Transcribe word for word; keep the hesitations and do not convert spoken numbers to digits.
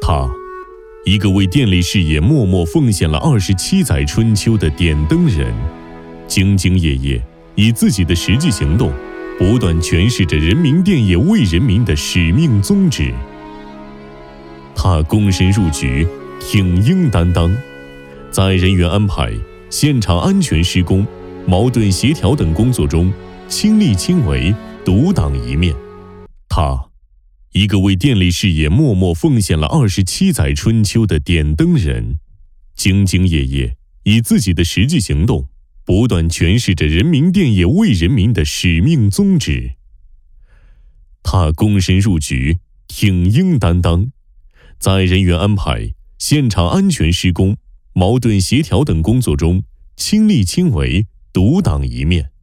他，一个为电力事业默默奉献了二十七载春秋的点灯人，兢兢业业，以自己的实际行动，不断诠释着人民电业为人民的使命宗旨。他躬身入局，挺膺担当，在人员安排、现场安全施工、矛盾协调等工作中亲力亲为，独当一面。他，一个为电力事业默默奉献了二十七载春秋的点灯人，兢兢业业，以自己的实际行动，不断诠释着人民电业为人民的使命宗旨。他躬身入局，挺膺担当，在人员安排、现场安全施工、矛盾协调等工作中亲力亲为，独当一面。